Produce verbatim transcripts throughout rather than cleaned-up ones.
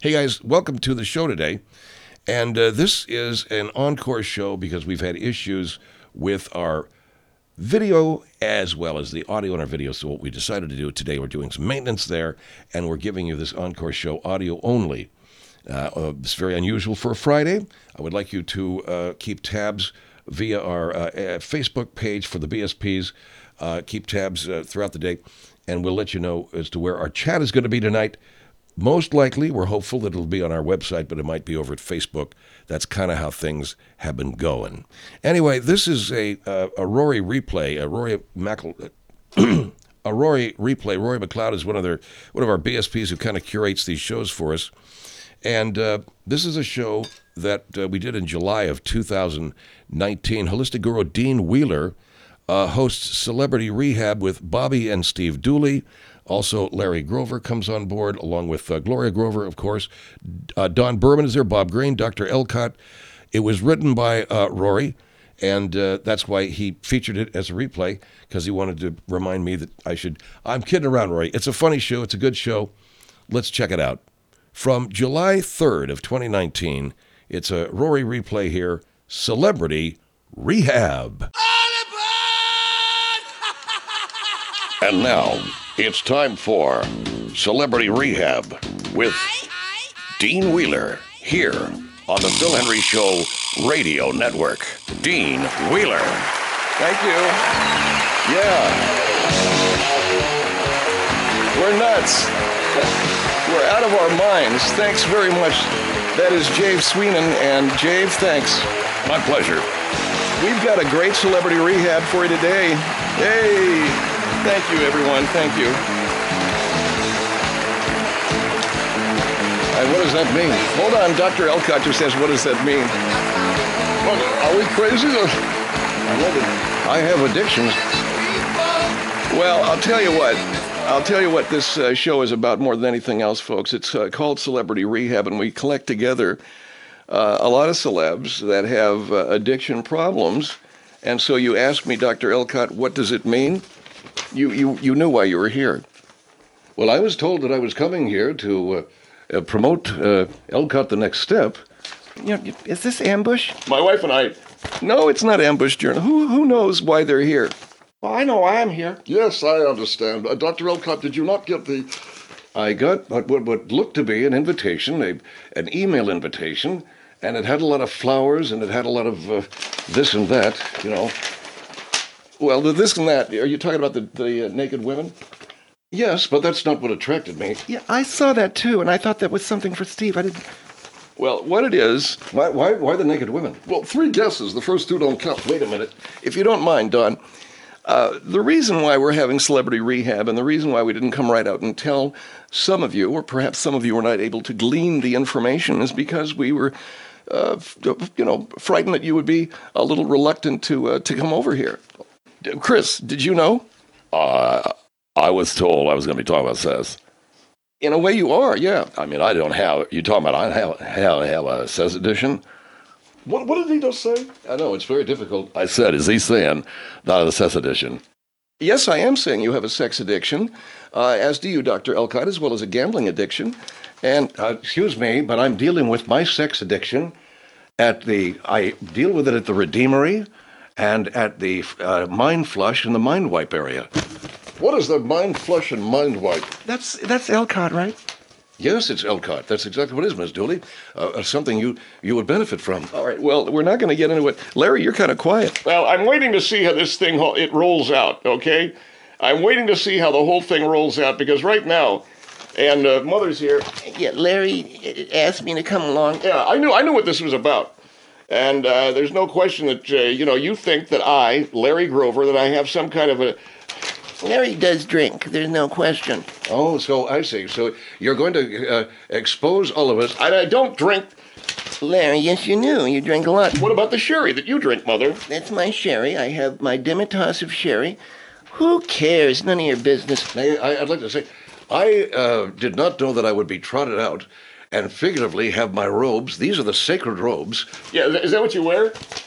Hey guys, welcome to the show today. And uh, this is an encore show because we've had issues with our video as well as the audio in our video. So what we decided to do today, we're doing some maintenance there, and we're giving you this encore show audio only. Uh, uh, it's very unusual for a Friday. I would like you to uh, keep tabs via our uh, Facebook page for the B S Ps. Uh, keep tabs uh, throughout the day, and we'll let you know as to where our chat is going to be tonight. Most likely, we're hopeful that it'll be on our website, but it might be over at Facebook. That's kind of how things have been going. Anyway, this is a uh, a Rory replay, a Rory Mackle, a Rory replay. Rory McLeod is one of their one of our B S Ps who kind of curates these shows for us, and uh, this is a show that uh, we did in July of two thousand nineteen. Holistic guru Dean Wheeler uh, hosts Celebrity Rehab with Bobby and Steve Dooley. Also, Larry Grover comes on board, along with uh, Gloria Grover, of course. Uh, Don Berman is there, Bob Green, Doctor Elcott. It was written by uh, Rory, and uh, that's why he featured it as a replay, because he wanted to remind me that I should... I'm kidding around, Rory. It's a funny show. It's a good show. Let's check it out. From July third of twenty nineteen, it's a Rory replay here, Celebrity Rehab. And now... it's time for Celebrity Rehab with Dean Wheeler here on the Phil Henry Show Radio Network. Dean Wheeler. Thank you. Yeah. We're nuts. We're out of our minds. Thanks very much. That is Jave Sweenan, and Jave, thanks. My pleasure. We've got a great Celebrity Rehab for you today. Hey. Thank you, everyone. Thank you. And what does that mean? Hold on. Doctor Elcott just says, what does that mean? What, are we crazy? I have addictions. Well, I'll tell you what. I'll tell you what this uh, show is about more than anything else, folks. It's uh, called Celebrity Rehab, and we collect together uh, a lot of celebs that have uh, addiction problems. And so you asked me, Doctor Elcott, what does it mean? You, you you knew why you were here. Well, I was told that I was coming here to uh, uh, promote uh, Elcott The Next Step. You know, is this ambush? My wife and I... No, it's not ambush, Journal. Who, who knows why they're here? Well, I know why I'm here. Yes, I understand. Uh, Doctor Elcott, did you not get the... I got what, what, what looked to be an invitation, a, an email invitation, and it had a lot of flowers, and it had a lot of uh, this and that, you know... Well, the this and that, are you talking about the, the uh, naked women? Yes, but that's not what attracted me. Yeah, I saw that too, and I thought that was something for Steve. I didn't... Well, what it is... Why, why, why the naked women? Well, three guesses. The first two don't count. Wait a minute. If you don't mind, Don, uh, the reason why we're having Celebrity Rehab and the reason why we didn't come right out and tell some of you, or perhaps some of you were not able to glean the information, is because we were, uh, you know, frightened that you would be a little reluctant to uh, to come over here. Chris, did you know? Uh, I was told I was going to be talking about Says. In a way you are, yeah. I mean, I don't have, you're talking about, I have, have, have a Says edition? What, what did he just say? I know, it's very difficult. I said, is he saying not a Says edition? Yes, I am saying you have a sex addiction, uh, as do you, Doctor Elcott, as well as a gambling addiction. And, uh, excuse me, but I'm dealing with my sex addiction at the, I deal with it at the Redeemery, and at the uh, Mind Flush in the Mind Wipe area. What is that Mind Flush and Mind Wipe? That's that's Elcott, right? Yes, it's Elcott. That's exactly what it is, Miss Dooley. Uh, something you, you would benefit from. All right, well, we're not going to get into it. Larry, you're kind of quiet. Well, I'm waiting to see how this thing, it rolls out, okay? I'm waiting to see how the whole thing rolls out, because right now, and uh, Mother's here. Yeah, Larry asked me to come along. Yeah, I knew I knew what this was about. And uh, there's no question that, uh, you know, you think that I, Larry Grover, that I have some kind of a... Larry does drink, there's no question. Oh, so I see. So you're going to uh, expose all of us. I, I don't drink... Larry, yes, you knew. You drink a lot. What about the sherry that you drink, Mother? That's my sherry. I have my Demitas of sherry. Who cares? None of your business. I, I'd like to say, I uh, did not know that I would be trotted out and figuratively have my robes. These are the sacred robes. Yeah, is that what you wear?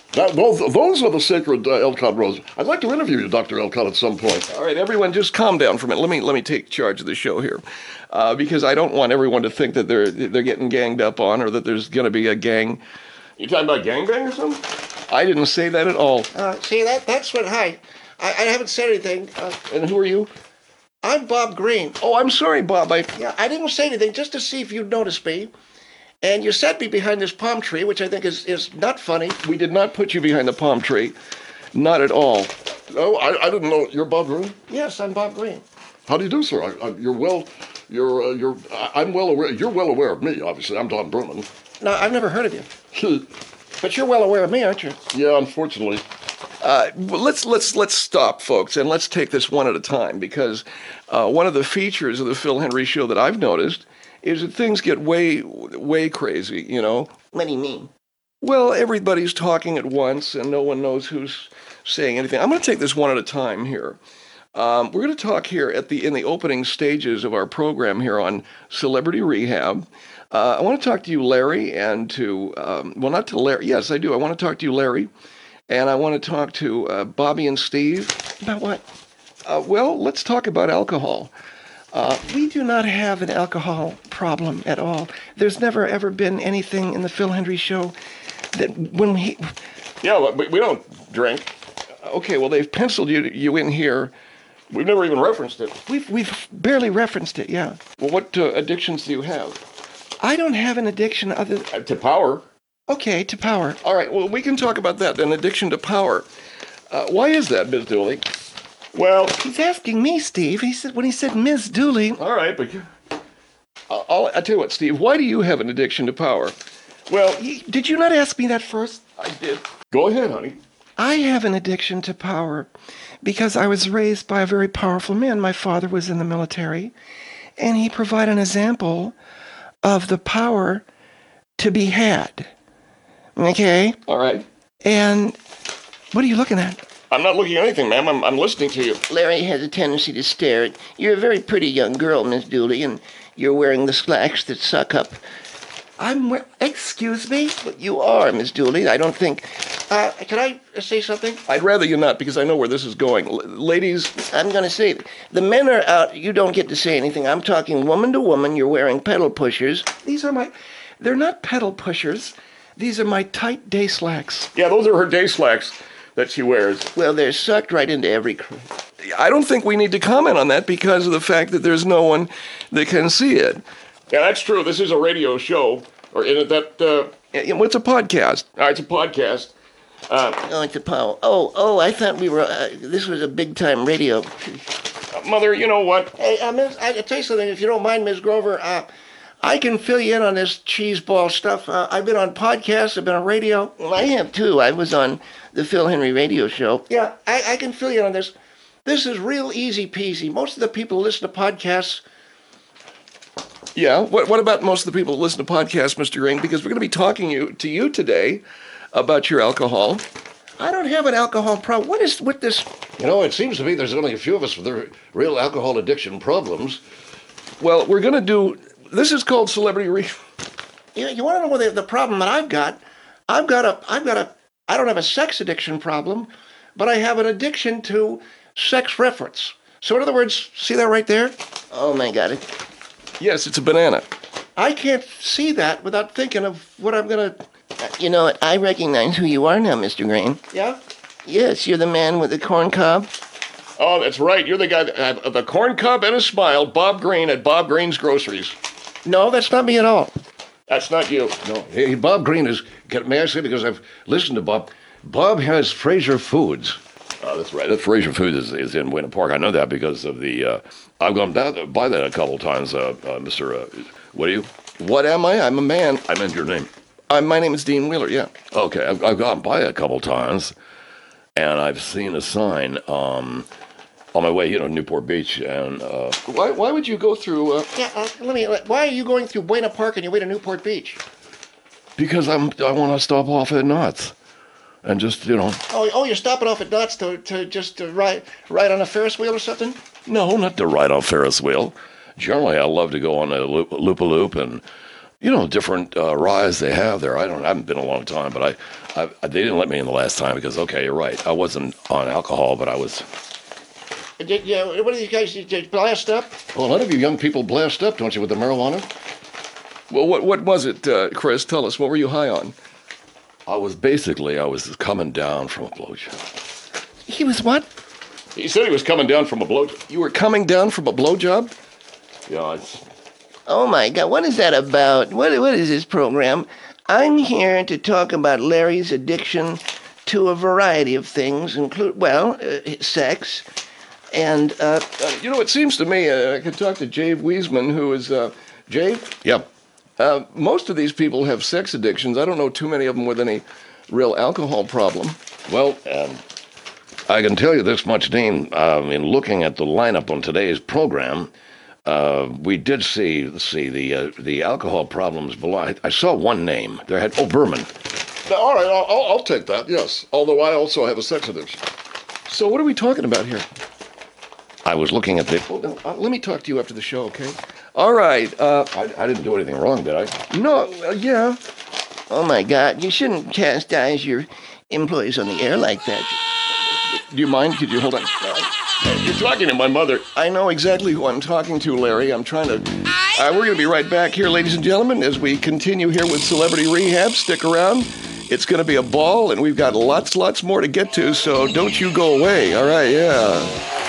That, those, those are the sacred uh, Elcott roses. I'd like to interview you, Doctor Elcott, at some point. All right, everyone, just calm down for a minute. Let me let me take charge of the show here, uh, because I don't want everyone to think that they're they're getting ganged up on, or that there's going to be a gang. You talking about gangbang or something? I didn't say that at all. Uh, see, that that's what, hi. I, I haven't said anything. Uh, And who are you? I'm Bob Green. Oh, I'm sorry, Bob. I Yeah, I didn't say anything just to see if you'd notice me. And you set me behind this palm tree, which I think is, is not funny. we did not put you behind the palm tree, not at all. No, I, I didn't know. You're Bob Green? Yes, I'm Bob Green. How do you do, sir? I, I, you're well, you're, uh, you're, I, I'm well aware, you're well aware of me, obviously. I'm Don Berman. No, I've never heard of you. But you're well aware of me, aren't you? Yeah, unfortunately. Uh, well, let's let's let's stop, folks, and let's take this one at a time, because uh, one of the features of the Phil Henry Show that I've noticed is that things get way way crazy. You know, What do you mean? well, everybody's talking at once, and no one knows who's saying anything. I'm going to take this one at a time here. Um, we're going to talk here at the in the opening stages of our program here on Celebrity Rehab. Uh, I want to talk to you, Larry, and to um, well, not to Larry. Yes, I do. I want to talk to you, Larry. And I want to talk to uh, Bobby and Steve. About what? Uh, well, let's talk about alcohol. Uh, we do not have an alcohol problem at all. There's never ever been anything in the Phil Henry Show that when we... Yeah, but we don't drink. Okay, well, they've penciled you you in here. We've never even referenced it. We've, we've barely referenced it, yeah. Well, what uh, addictions do you have? I don't have an addiction other... Uh, to power. Okay, to power. All right, well, we can talk about that, an addiction to power. Uh, why is that, Miz Dooley? Well, He's asking me, Steve. He said when he said Miz Dooley. all right, but you... I'll, I'll, I'll tell you what, Steve, why do you have an addiction to power? Well, y- Did you not ask me that first? I did. Go ahead, honey. I have an addiction to power because I was raised by a very powerful man. My father was in the military, and he provided an example of the power to be had. Okay? All right. And what are you looking at? I'm not looking at anything, ma'am. I'm, I'm listening to you. Larry has a tendency to stare. You're a very pretty young girl, Miss Dooley, and you're wearing the slacks that suck up. I'm. we- Excuse me? But you are, Miss Dooley. I don't think. Uh, can I say something? I'd rather you not, because I know where this is going. L- ladies, I'm going to say it. The men are out. You don't get to say anything. I'm talking woman to woman. You're wearing pedal pushers. These are my. They're not pedal pushers. These are my tight day slacks. yeah, those are her day slacks that she wears. Well, they're sucked right into every. Cr- I don't think we need to comment on that because of the fact that there's no one that can see it. Yeah, that's true. This is a radio show, or in it that. Uh, yeah, what's a podcast? All right, it's a podcast. oh, it's a power. Oh, oh, I thought we were. Uh, this was a big time radio. Uh, Mother, you know what? Hey, uh, Miss, I, I'll tell you something, if you don't mind, Miss Grover. Uh, I can fill you in on this cheese ball stuff. Uh, I've been on podcasts. I've been on radio. Well, I have too. I was on the Phil Henry radio show. Yeah, I, I can fill you in on this. This is real easy peasy. Most of the people who listen to podcasts. Yeah. What What about most of the people that listen to podcasts, Mister Green? Because we're going to be talking you to you today about your alcohol. I don't have an alcohol problem. What is with this? You know, it seems to me there's only a few of us with the real alcohol addiction problems. Well, we're going to do. This is called Celebrity Re. You, you want to know what the, the problem that I've got? I've got a. I've got a. I don't have a sex addiction problem, but I have an addiction to sex reference. So in other words, see that right there? Oh my God! Yes, it's a banana. I can't see that without thinking of what I'm gonna. You know what? I recognize who you are now, Mister Green. Yeah. Yes, you're the man with the corn cob. Oh, that's right. You're the guy that had the corn cob and a smile, Bob Green at Bob Green's Groceries. No, that's not me at all. That's not you. No, hey, Bob Green is, can, may I say, because I've listened to Bob, Bob has Fraser Foods. Oh, that's right. That Fraser Foods is, is in Winter Park. I know that because of the. Uh, I've gone down to buy that a couple times, uh, uh, Mister Uh, what are you? What am I? I'm a man. I meant your name. Uh, my name is Dean Wheeler. Yeah. Okay, I've, I've gone by it a couple times, and I've seen a sign um, on my way, you know, Newport Beach, and uh, Why? Why would you go through? Uh, Yeah. Uh, let me. Why are you going through Buena Park on your way to Newport Beach? because I'm I want to stop off at Knott's, and just you know, Oh, oh, you're stopping off at Knott's to to just to ride ride on a Ferris wheel or something? no, not to ride on Ferris wheel. Generally, I love to go on a loop, loop a loop and you know, different uh, rise they have there. I don't. I haven't been a long time, but I, I, they didn't let me in the last time because okay, you're right. I wasn't on alcohol, but I was. Did, you know, what do you guys did you blast up? Well, a lot of you young people blast up, don't you, with the marijuana? Well, what what was it, uh, Chris? Tell us. What were you high on? I was basically I was coming down from a blowjob. He was what? He said he was coming down from a blowjob. You were coming down from a blowjob? Yeah, it's. Oh my God, what is that about? What what is this program? I'm here to talk about Larry's addiction to a variety of things, include well, uh, sex, and uh, Uh, you know, it seems to me uh, I could talk to Jave Wiesman, who is uh, Jave. Yep. Uh, most of these people have sex addictions. I don't know too many of them with any real alcohol problem. Well, um, I can tell you this much, Dean. Um, in looking at the lineup on today's program, uh, we did see let's see the uh, the alcohol problems below. I, I saw one name. There had oh Berman. Now, all right, I'll, I'll, I'll take that, yes. Although I also have a sex addiction. So what are we talking about here? I was looking at the. Well, no, uh, let me talk to you after the show, okay? All right. Uh, I, I didn't do anything wrong, did I? no, uh, yeah. oh my God, you shouldn't chastise your employees on the air like that. Do you mind? Could you hold on? You're talking to my mother. I know exactly who I'm talking to, Larry. I'm trying to. Uh, we're going to be right back here, ladies and gentlemen, as we continue here with Celebrity Rehab. Stick around. It's going to be a ball, and we've got lots, lots more to get to, so don't you go away. All right, yeah.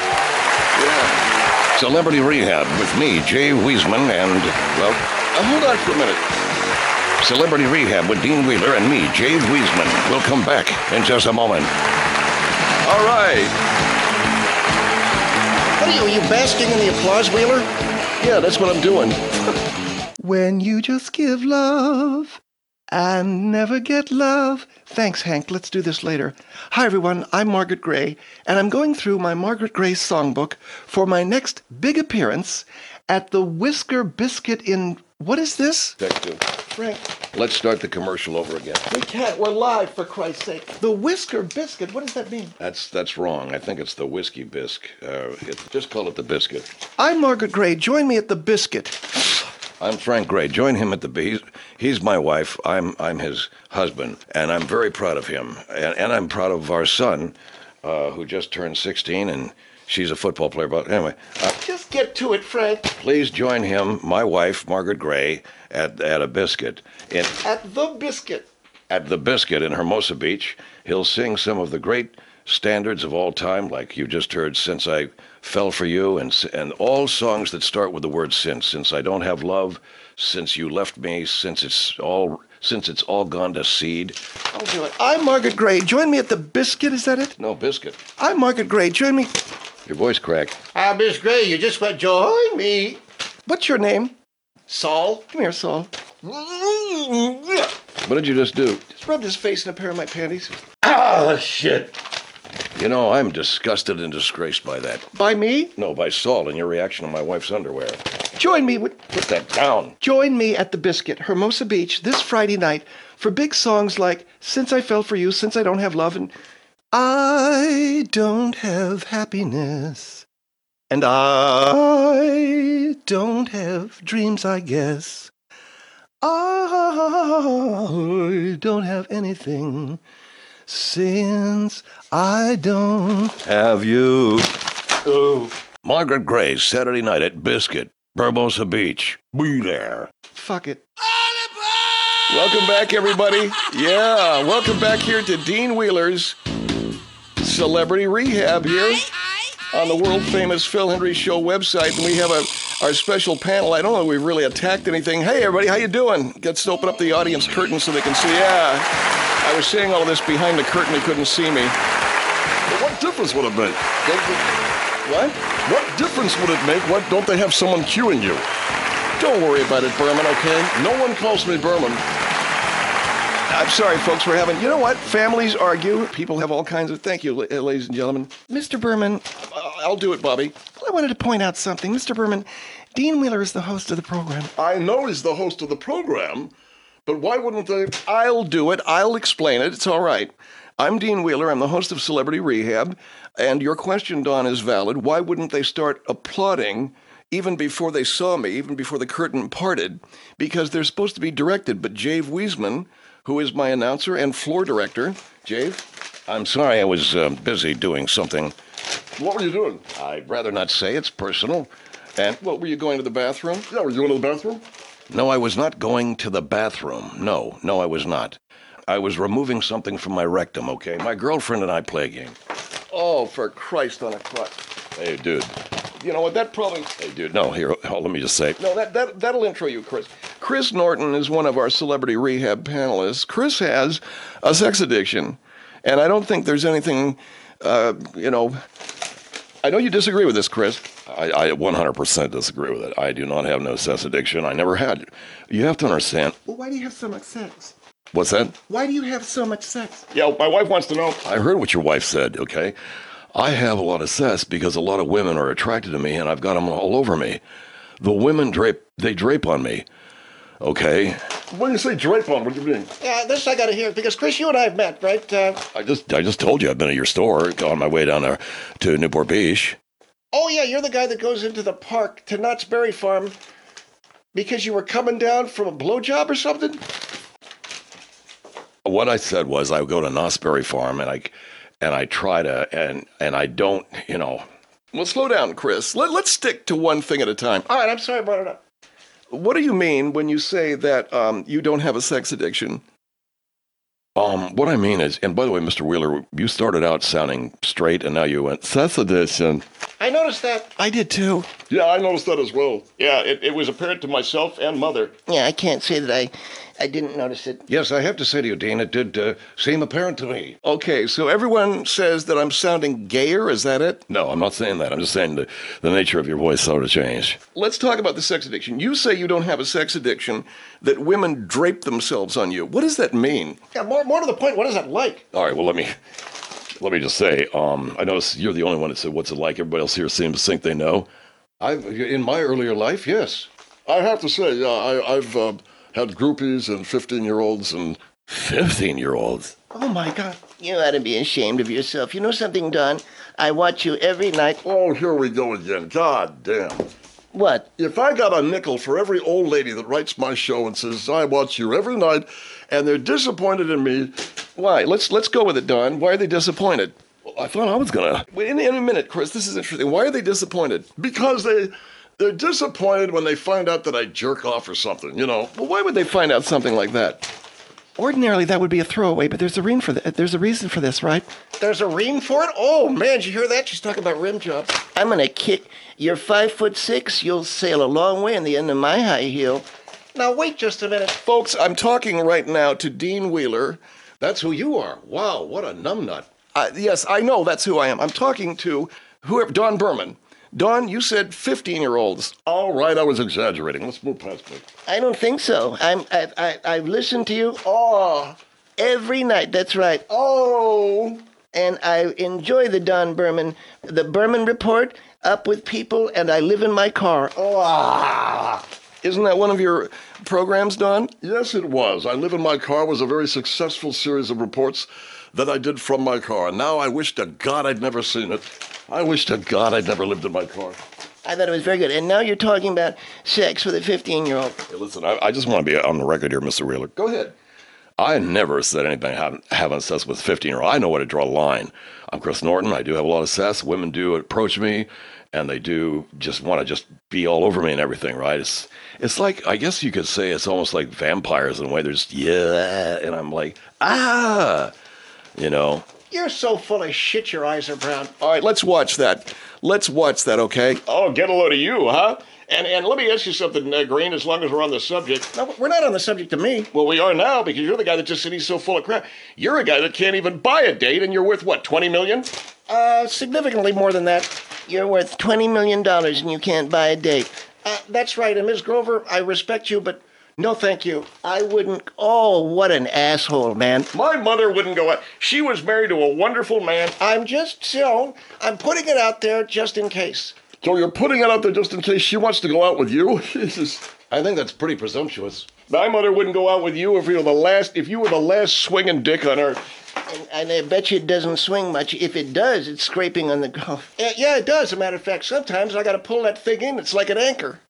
Yeah. Celebrity Rehab with me, Jay Wiesman, and well, Uh, hold on for a minute. Celebrity Rehab with Dean Wheeler and me, Jay Wiesman. We'll come back in just a moment. All right. What are you, are you basking in the applause, Wheeler? Yeah, that's what I'm doing. When you just give love and never get love. Thanks, Hank. Let's do this later. Hi, everyone. I'm Margaret Gray, and I'm going through my Margaret Gray songbook for my next big appearance at the Whisker Biscuit in... What is this? Detective, Frank, let's start the commercial over again. we can't. We're live, for Christ's sake. The Whisker Biscuit. What does that mean? That's that's wrong. I think it's the whiskey bisque. Uh, it, just call it the biscuit. I'm Margaret Gray. Join me at the Biscuit. I'm Frank Gray. Join him at the he's, he's my wife. I'm I'm his husband, and I'm very proud of him. And, and I'm proud of our son, uh, who just turned sixteen, and she's a football player. But anyway, uh, Just get to it, Frank. please join him, my wife, Margaret Gray, at at a biscuit in At the Biscuit. at the biscuit in Hermosa Beach. He'll sing some of the great standards of all time, like you just heard, "Since I Fell for You," and and all songs that start with the word "since." Since I Don't Have Love, Since You Left Me, Since It's All Since It's All Gone to Seed. I'll do it. I'm Margaret Gray. Join me at the Biscuit. Is that it? No biscuit. I'm Margaret Gray. Join me. Your voice cracked. Ah, Miss Gray, you just went join me. What's your name? Saul? Come here, Saul. What did you just do? Just rubbed his face in a pair of my panties. Oh, shit. You know, I'm disgusted and disgraced by that. By me? No, by Saul and your reaction to my wife's underwear. Join me. With, Put that down. join me at the Biscuit, Hermosa Beach, this Friday night for big songs like "Since I Fell for You," "Since I Don't Have Love," and "I Don't Have Happiness," and "I Don't Have Dreams, I Guess. I don't have anything since I don't have you." Oh. Margaret Gray, Saturday night at Biscuit, Hermosa Beach. Be there. Fuck it. Welcome back, everybody. Yeah, welcome back here to Dean Wheeler's Celebrity Rehab here on the world-famous Phil Hendry Show website. And we have a our special panel. I don't know if we've really attacked anything. Hey, everybody, how you doing? Let's open up the audience curtain so they can see. Yeah, I was saying all of this behind the curtain. They couldn't see me. But what difference would it make? What? What difference would it make? What, don't they have someone cueing you? Don't worry about it, Berman, okay? No one calls me Berman. I'm sorry, folks, we're having, you know what? Families argue. People have all kinds of, thank you, la- ladies and gentlemen. Mister Berman, Uh, I'll do it, Bobby. I wanted to point out something. Mister Berman, Dean Wheeler is the host of the program. I know he's the host of the program, but why wouldn't they? I'll do it. I'll explain it. It's all right. I'm Dean Wheeler. I'm the host of Celebrity Rehab. And your question, Don, is valid. Why wouldn't they start applauding even before they saw me, even before the curtain parted, because they're supposed to be directed. But Jave Wiesman, who is my announcer and floor director, Jave, I'm sorry, I was uh, busy doing something. What were you doing? I'd rather not say. It's personal. And what, were you going to the bathroom? Yeah, were you going to the bathroom? no, I was not going to the bathroom. No, no, I was not. I was removing something from my rectum, okay? My girlfriend and I play a game. Oh, for Christ on a crutch. Hey, dude. You know what, that probably... Hey, dude. No, here, hold, let me just say. No, that, that, that'll intro you, Chris. Chris Norton is one of our celebrity rehab panelists. Chris has a sex addiction, and I don't think there's anything, uh, you know... I know you disagree with this, Chris. I, I one hundred percent disagree with it. I do not have no sex addiction. I never had. You have to understand. Well, why do you have so much sex? What's that? Why do you have so much sex? Yeah, my wife wants to know. I heard what your wife said, okay? I have a lot of sex because a lot of women are attracted to me and I've got them all over me. The women drape, they drape on me, okay? When you say drape on, what do you mean? Yeah, this I gotta hear, because Chris, you and I have met, right? Uh, I just I just told you I've been at your store on my way down there to Newport Beach. oh, yeah, you're the guy that goes into the park to Knott's Berry Farm because you were coming down from a blowjob or something? What I said was I would go to Knott's Berry Farm and I and I try to and and I don't, you know. Well, slow down, Chris. Let, let's stick to one thing at a time. All right, I'm sorry I brought it up. What do you mean when you say that um, you don't have a sex addiction? Um, what I mean is, and by the way, Mister Wheeler, you started out sounding straight and now you went sex addiction. I noticed that. I did too. Yeah, I noticed that as well. Yeah, it, it was apparent to myself and mother. Yeah, I can't say that I, I didn't notice it. Yes, I have to say to you, Dean, it did uh, seem apparent to me. Okay, so everyone says that I'm sounding gayer, is that it? No, I'm not saying that. I'm just saying the, the nature of your voice sort of changed. Let's talk about the sex addiction. You say you don't have a sex addiction, that women drape themselves on you. What does that mean? Yeah, more, more to the point, what is that like? All right, well, let me let me just say, um, I notice you're the only one that said, what's it like? Everybody else here seems to think they know. I've, in my earlier life, yes. I have to say, yeah, I, I've uh, had groupies and fifteen-year-olds and... fifteen-year-olds? Oh my God. You ought to be ashamed of yourself. You know something, Don? I watch you every night. Oh, here we go again. God damn. What? If I got a nickel for every old lady that writes my show and says, I watch you every night, and they're disappointed in me... Why? Let's let's go with it, Don. Why are they disappointed? I thought I was gonna... Wait, in, in a minute, Chris. This is interesting. Why are they disappointed? Because they, they're disappointed when they find out that I jerk off or something, you know? Well, why would they find out something like that? Ordinarily, that would be a throwaway, but there's a reason for th- There's a reason for this, right? There's a ream for it? Oh, man, did you hear that? She's talking about rim jobs. I'm going to kick. You're five foot six. You'll sail a long way in the end of my high heel. Now, wait just a minute. Folks, I'm talking right now to Dean Wheeler. That's who you are. Wow, what a numbnut. Uh, yes, I know that's who I am. I'm talking to whoever, Don Berman. Don, you said fifteen-year-olds. All right, I was exaggerating. Let's move past me. I don't think so. I'm, I, I, I've listened to you oh, every night. That's right. Oh. And I enjoy the Don Berman, the Berman Report, Up with People, and I live in my car. Oh. Isn't that one of your programs, Don? Yes, it was. I Live in My Car was a very successful series of reports that I did from my car. Now I wish to God I'd never seen it. I wish to God I'd never lived in my car. I thought it was very good. And now you're talking about sex with a fifteen-year-old. Hey, listen, I, I just want to be on the record here, Mister Wheeler. Go ahead. I never said anything having, having sex with fifteen-year-old. I know where to draw a line. I'm Chris Norton. I do have a lot of sex. Women do approach me, and they do just want to just be all over me and everything, right? It's it's like, I guess you could say it's almost like vampires in a way. They're just, yeah, and I'm like, ah, you know. You're so full of shit, your eyes are brown. All right, let's watch that. Let's watch that, okay? Oh, get a load of you, huh? And and let me ask you something, uh, Green, as long as we're on the subject. No, we're not on the subject of me. Well, we are now, because you're the guy that just said he's so full of crap. You're a guy that can't even buy a date, and you're worth, what, twenty million dollars? Uh, significantly more than that. You're worth twenty million dollars and you can't buy a date. Uh, that's right, and Miss Grover, I respect you, but no thank you. I wouldn't. Oh, what an asshole, man. My mother wouldn't go out. She was married to a wonderful man. I'm just, so, I'm putting it out there just in case. So you're putting it out there just in case she wants to go out with you? Jesus. I think that's pretty presumptuous. My mother wouldn't go out with you if you were the last, if you were the last swinging dick on earth. And, and I bet you it doesn't swing much. If it does, it's scraping on the ground. Yeah, yeah, it does. As a matter of fact, sometimes I got to pull that thing in. It's like an anchor.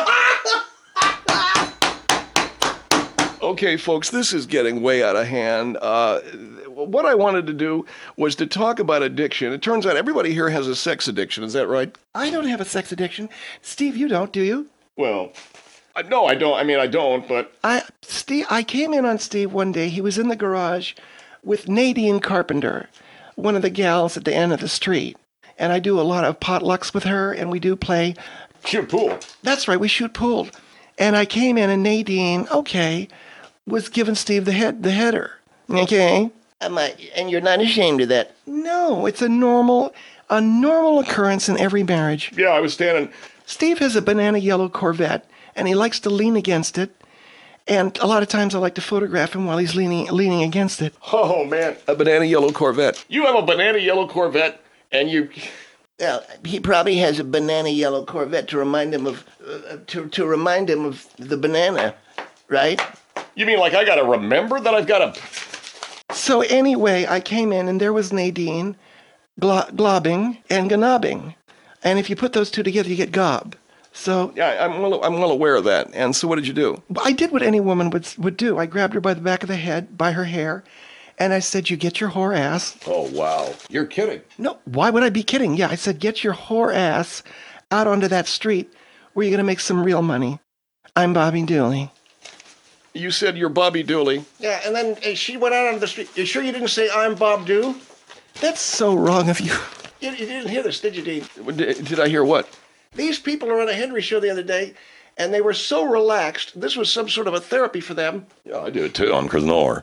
Okay, folks, this is getting way out of hand. Uh, what I wanted to do was to talk about addiction. It turns out everybody here has a sex addiction. Is that right? I don't have a sex addiction. Steve, you don't, do you? Well, I, no, I don't. I mean, I don't, but... I Steve, I came in on Steve one day. He was in the garage with Nadine Carpenter, one of the gals at the end of the street. And I do a lot of potlucks with her, and we do play. Shoot pool. That's right, we shoot pool. And I came in, and Nadine, okay, was giving Steve the head, the header. Okay? Am I, and you're not ashamed of that? No, it's a normal, a normal occurrence in every marriage. Yeah, I was standing... Steve has a banana yellow Corvette, and he likes to lean against it. And a lot of times I like to photograph him while he's leaning leaning against it. Oh, man, a banana yellow Corvette. You have a banana yellow Corvette, and you... Well, he probably has a banana yellow Corvette to remind him of, uh, to, to remind him of the banana, right? You mean like I gotta remember that I've got a... So anyway, I came in, and there was Nadine glo- globbing and ganobbing. And if you put those two together, you get gob. So Yeah, I'm well, I'm well aware of that. And so what did you do? I did what any woman would would do. I grabbed her by the back of the head, by her hair, and I said, "You get your whore ass." Oh, wow. You're kidding. No, why would I be kidding? Yeah, I said, "Get your whore ass out onto that street where you're going to make some real money." I'm Bobby Dooley. You said you're Bobby Dooley. Yeah, and then uh, she went out onto the street. You sure you didn't say, "I'm Bob Doo"? That's so wrong of you. You, you didn't hear this, did you, Dean? Did, did I hear what? These people were on a Henry show the other day, and they were so relaxed. This was some sort of a therapy for them. Yeah, I do it too on Knorr.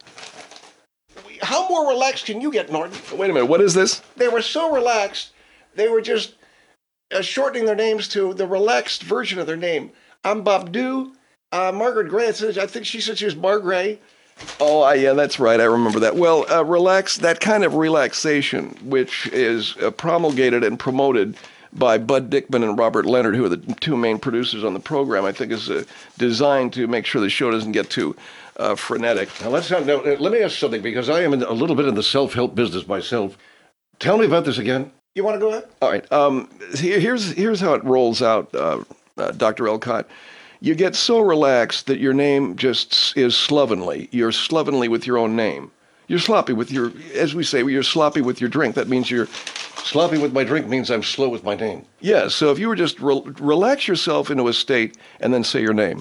How more relaxed can you get, Norton? Wait a minute, what is this? They were so relaxed, they were just uh, shortening their names to the relaxed version of their name. I'm Bob Doo. Uh, Margaret Gray, I think she said she was Margray. Oh, I, yeah, that's right. I remember that. Well, uh, relax, that kind of relaxation, which is uh, promulgated and promoted by Bud Dickman and Robert Leonard, who are the two main producers on the program, I think is uh, designed to make sure the show doesn't get too uh, frenetic. Now, let's have, now, let me ask something, because I am in a little bit in the self-help business myself. Tell me about this again. You want to go ahead? All right. Um, here- here's, here's how it rolls out, uh, uh, Doctor Elcott. You get so relaxed that your name just is slovenly. You're slovenly with your own name. You're sloppy with your, as we say, you're sloppy with your drink. That means you're Sloppy with my drink means I'm slow with my name. Yeah, so if you were just re- relax yourself into a state and then say your name.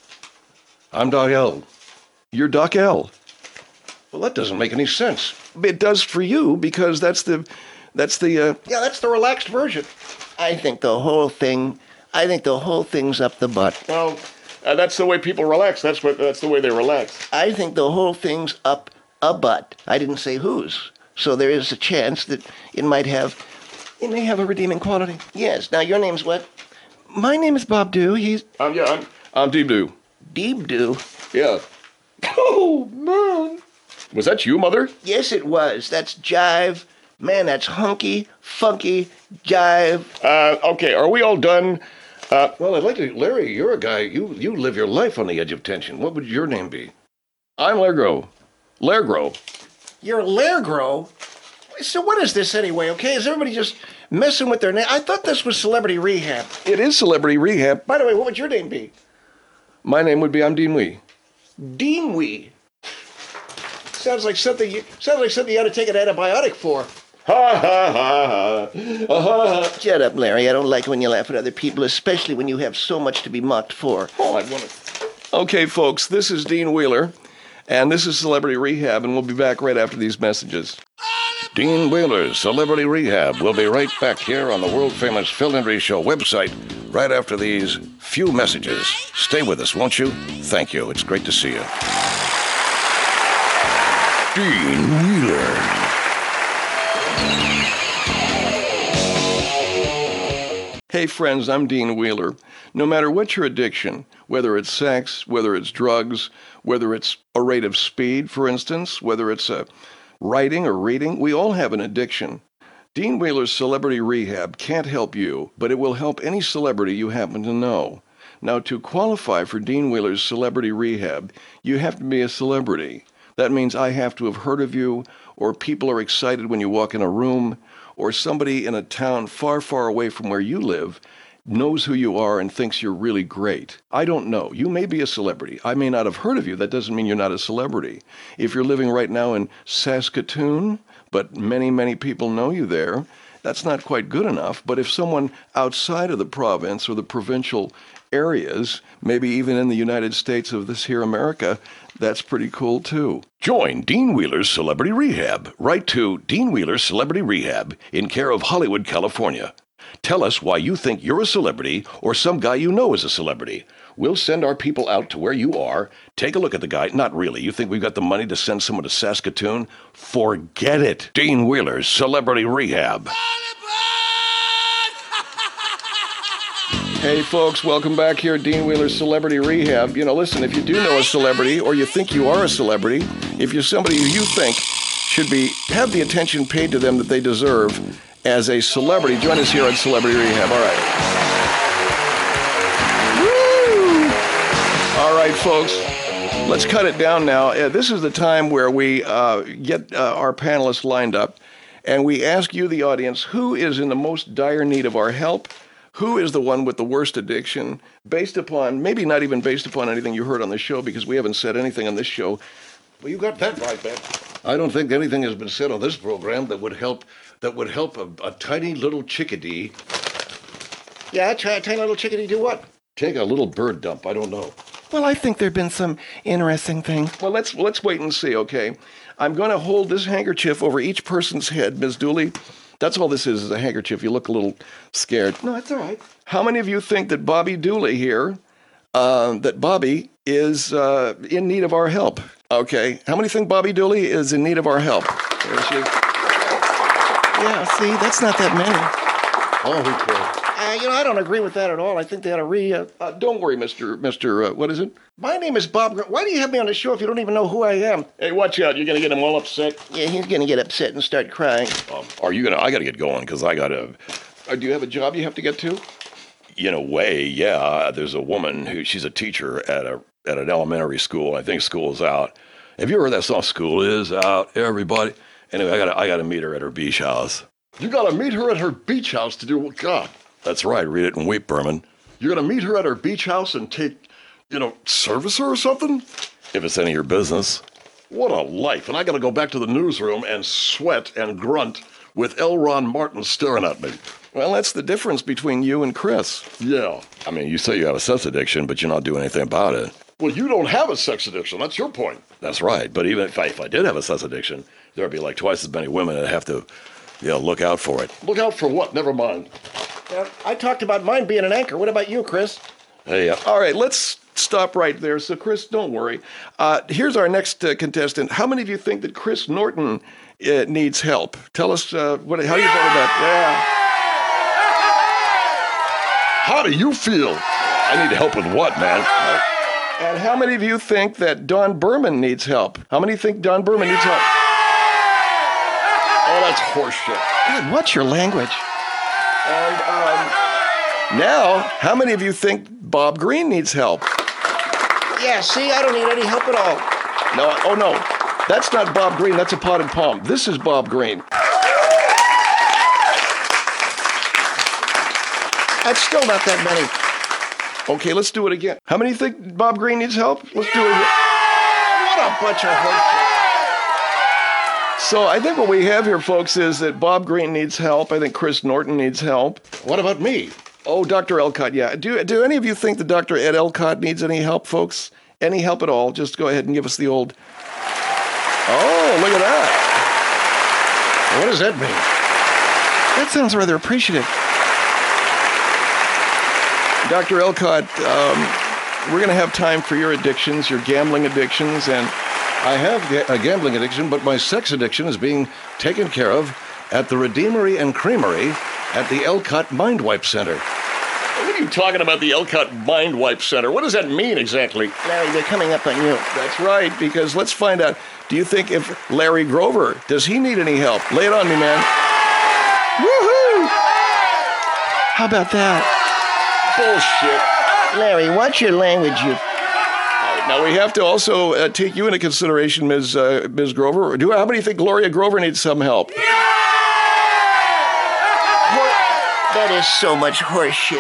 I'm Doc L. You're Doc L. Well, that doesn't make any sense. It does for you because that's the, that's the, uh, Yeah, that's the relaxed version. I think the whole thing, I think the whole thing's up the butt. well, uh, that's the way people relax. That's what, that's the way they relax. I think the whole thing's up a butt. I didn't say whose. So there is a chance that it might have, It may have a redeeming quality. yes. Now, your name's what? My name is Bob Doo. He's Um, yeah, I'm, I'm Deep Doo. Deep Doo. Yeah. Oh, man. Was that you, Mother? Yes, it was. That's jive. Man, that's hunky, funky, jive. Uh, okay, are we all done? Uh, Well, I'd like to, Larry, you're a guy, you, you live your life on the edge of tension. What would your name be? I'm Lergro. Lergro. You're Lairgro. So what is this anyway, okay? Is everybody just messing with their name? I thought this was Celebrity Rehab. It is Celebrity Rehab. By the way, what would your name be? My name would be I'm Dean Wee. Dean Wee. Sounds like something you, sounds like something you ought to take an antibiotic for. Ha ha ha ha. Uh, ha, ha. Shut up, Larry. I don't like when you laugh at other people, especially when you have so much to be mocked for. Oh, I want to. Okay, folks, this is Dean Wheeler, and this is Celebrity Rehab, and we'll be back right after these messages. Dean Wheeler's Celebrity Rehab. We'll be right back here on the world-famous Phil Hendry Show website right after these few messages. Stay with us, won't you? Thank you. It's great to see you. Dean Wheeler. Hey friends, I'm Dean Wheeler. No matter what your addiction, whether it's sex, whether it's drugs, whether it's a rate of speed, for instance, whether it's a writing or reading, we all have an addiction. Dean Wheeler's Celebrity Rehab can't help you, but it will help any celebrity you happen to know. Now, to qualify for Dean Wheeler's Celebrity Rehab, you have to be a celebrity. That means I have to have heard of you, or people are excited when you walk in a room, or somebody in a town far, far away from where you live knows who you are and thinks you're really great. I don't know. You may be a celebrity. I may not have heard of you. That doesn't mean you're not a celebrity. If you're living right now in Saskatoon, but many, many people know you there, that's not quite good enough. But if someone outside of the province or the provincial areas, maybe even in the United States of this here America, that's pretty cool too. Join Dean Wheeler's Celebrity Rehab. Write to Dean Wheeler's Celebrity Rehab in care of Hollywood, California. Tell us why you think you're a celebrity or some guy you know is a celebrity. We'll send our people out to where you are. Take a look at the guy. Not really. You think we've got the money to send someone to Saskatoon? Forget it. Dean Wheeler's Celebrity Rehab. Hey folks, welcome back here at Dean Wheeler's Celebrity Rehab. You know, listen, if you do know a celebrity or you think you are a celebrity, if you're somebody who you think should be have the attention paid to them that they deserve as a celebrity, join us here at Celebrity Rehab. All right. Woo! All right, folks. Let's cut it down now. Uh, this is the time where we uh, get uh, our panelists lined up and we ask you, the audience, who is in the most dire need of our help? Who is the one with the worst addiction, based upon, maybe not even based upon anything you heard on the show, because we haven't said anything on this show. Well, you got that right, man. I don't think anything has been said on this program that would help that would help a, a tiny little chickadee Yeah, try a tiny little chickadee do what? take a little bird dump. I don't know. Well, I think there've been some interesting things. Well, let's let's wait and see, okay? I'm going to hold this handkerchief over each person's head, Miz Dooley. That's all this is, is a handkerchief. You look a little scared. No, it's all right. How many of you think that Bobby Dooley here, uh, that Bobby is uh, in need of our help? Okay. How many think Bobby Dooley is in need of our help? There she is. Yeah, see, that's not that many. Oh, who cares? Uh, you know, I don't agree with that at all. I think they ought to re... Uh, Uh, don't worry, Mister Mister Uh, what is it? my name is Bob... Gr- Why do you have me on the show if you don't even know who I am? Hey, watch out. You're going to get him all upset. Yeah, he's going to get upset and start crying. Um, are you gonna? I gotta get going because I gotta. Uh, do you have a job you have to get to? In a way, yeah. There's a woman who she's a teacher at a at an elementary school. I think school is out. Have you heard that song? School is out, everybody. Anyway, I gotta I gotta meet her at her beach house. You got to meet her at her beach house to do what? God. That's right. Read it and weep, Berman. You're going to meet her at her beach house and take, you know, service her or something? If it's any of your business. What a life. And I got to go back to the newsroom and sweat and grunt with L. Ron Martin staring at me. Well, that's the difference between you and Chris. Yeah. I mean, you say you have a sex addiction, but you're not doing anything about it. Well, you don't have a sex addiction. That's your point. That's right. But even if I, if I did have a sex addiction, there'd be like twice as many women that have to, you know, look out for it. Look out for what? Never mind. Uh, I talked about mine being an anchor. What about you, Chris? Hey, uh, All right, let's stop right there. So, Chris, don't worry. Uh, here's our next uh, contestant. How many of you think that Chris Norton uh, needs help? Tell us uh, what, how you feel about that. How do you feel? I need help with what, man? Yeah. And how many of you think that Don Berman needs help? How many think Don Berman needs help? Oh, that's horseshit. God, what's your language? And um, now, how many of you think Bob Green needs help? Yeah, see, I don't need any help at all. No, oh no, that's not Bob Green. That's a potted palm. This is Bob Green. That's still not that many. Okay, let's do it again. How many think Bob Green needs help? Let's do it again. What a bunch of horseshit. So I think what we have here, folks, is that Bob Green needs help. I think Chris Norton needs help. What about me? Oh, Doctor Elcott, yeah. Do do any of you think that Doctor Ed Elcott needs any help, folks? Any help at all? Just go ahead and give us the old... Oh, look at that. What does that mean? That sounds rather appreciative. Doctor Elcott, um, we're going to have time for your addictions, your gambling addictions, and I have ga- a gambling addiction, but my sex addiction is being taken care of at the Redeemery and Creamery at the Elcott Mind Wipe Center. What are you talking about, the Elcott Mind Wipe Center? What does that mean exactly? Larry, they're coming up on you. that's right, because let's find out. Do you think if Larry Grover, does he need any help? Lay it on me, man. Woohoo! How about that? Bullshit. Larry, watch your language, you... Oh, Now we have to also uh, take you into consideration, Miz Uh, Miz Grover. Do how many think Gloria Grover needs some help? That is so much horseshit.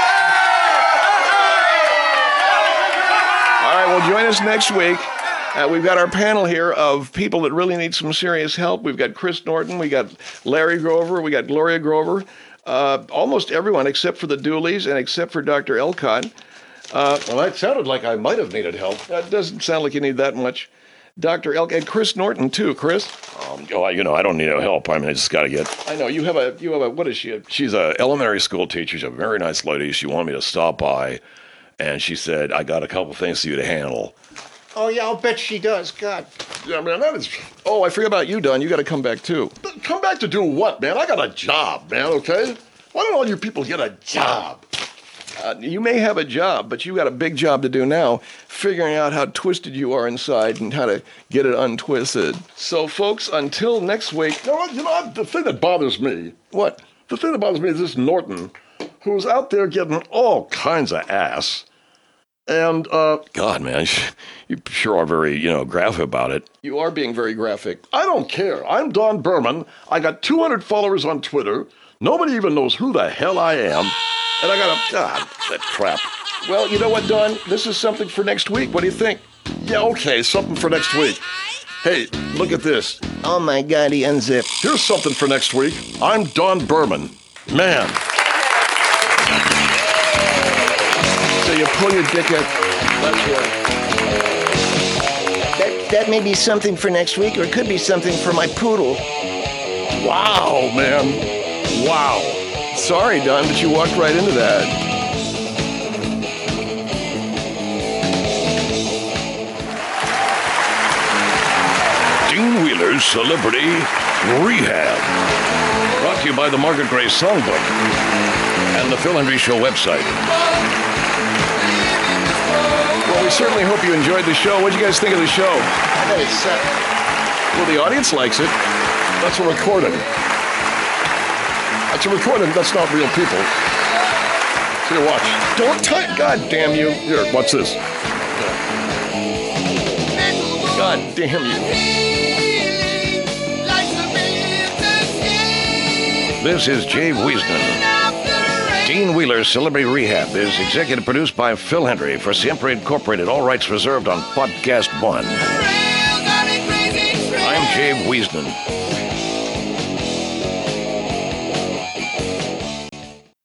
All right, well, join us next week. Uh, we've got our panel here of people that really need some serious help. We've got Chris Norton, we got Larry Grover, we got Gloria Grover, uh, almost everyone except for the Dooleys and except for Doctor Elcott. Uh, well, that sounded like I might have needed help. That doesn't sound like you need that much. Doctor Elcott and Chris Norton too. Chris, Um, oh, you know, I don't need no help. I mean, I just got to get. I know you have a you have a what is she? A, She's a elementary school teacher. She's a very nice lady. She wanted me to stop by, and she said, I got a couple things for you to handle. Oh, yeah, I'll bet she does. God. Yeah, man, that is... oh, I forgot about you, Don. You got to come back too. Come back to do what, man? I got a job, man, okay? Why don't all you people get a job? Uh, you may have a job, but you got a big job to do now, figuring out how twisted you are inside and how to get it untwisted. So, folks, until next week. You know what? You know, the thing that bothers me, What? the thing that bothers me is this Norton, who's out there getting all kinds of ass. And, uh, God, man, you sure are very, you know, graphic about it. You are being very graphic. I don't care. I'm Don Berman. I got two hundred followers on Twitter. Nobody even knows who the hell I am. And I got a... God, that crap. Well, you know what, Don? This is something for next week. What do you think? Yeah, okay, something for next week. Hey, look at this. Oh my God, he unzipped. Here's something for next week. I'm Don Berman. Man. So you pull your dick out. That's right. That, that may be something for next week, or it could be something for my poodle. Wow, man. Wow. Sorry, Don, but you walked right into that. Dean Wheeler's Celebrity Rehab. Brought to you by the Margaret Gray Songbook and the Phil Henry Show website. Well, we certainly hope you enjoyed the show. What did you guys think of the show? I bet it sucked. Well, the audience likes it. That's a recording. That's a recording. That's not real people. Here, watch. Don't touch. God damn you. Here, watch this. God damn you. This is Jay Wiesman. Dean Wheeler's Celebrity Rehab is executive produced by Phil Henry for Siempre Incorporated. All rights reserved on Podcast One. I'm Jay Wiesman.